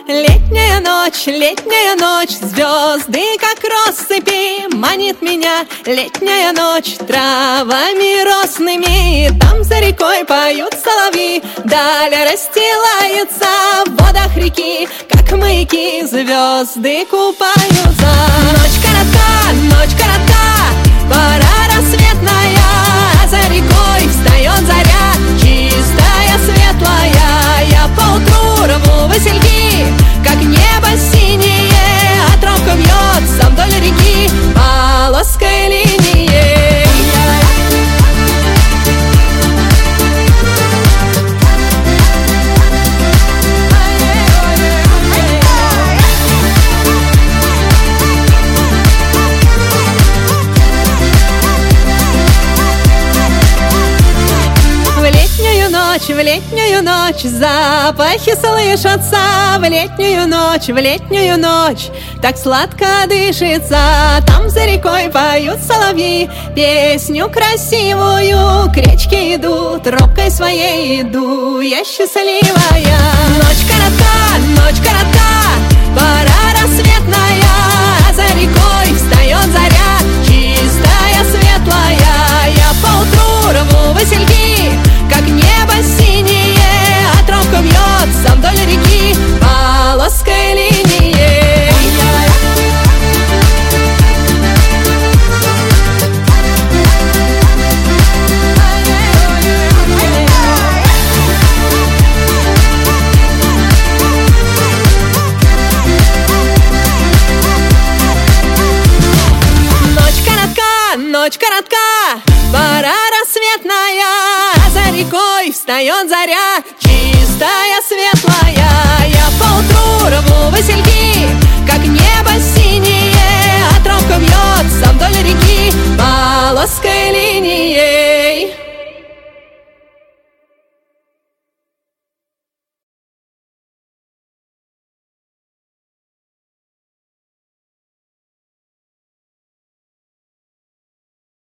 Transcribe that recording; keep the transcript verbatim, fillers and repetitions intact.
Летняя ночь, летняя ночь, звезды, как россыпи, манит меня летняя ночь травами росными. Там за рекой поют соловьи, даль расстилается в водах реки, как маяки звезды купаются. Ночь коротка, ночь коротка, пора рассветная, а за рекой встает заря, чистая, светлая. Я поутру рву васильки, как небо синее, а тропка вьется вдоль реки полоской линией. В летнюю ночь запахи слышатся, в летнюю ночь, в летнюю ночь так сладко дышится. Там за рекой поют соловьи песню красивую, к речке идут, тропкой своей иду я счастливая. Ночь коротка, ночь коротка, пора рассветная, а за рекой встает заря, чистая, светлая. Я поутру рву васильки, как небо синее, а тропка вьется вдоль реки полоской линией. Ночь коротка, ночь коротка, пора рассветная, а за рекой встает заря, чистая, светлая. Я поутру рву васильки,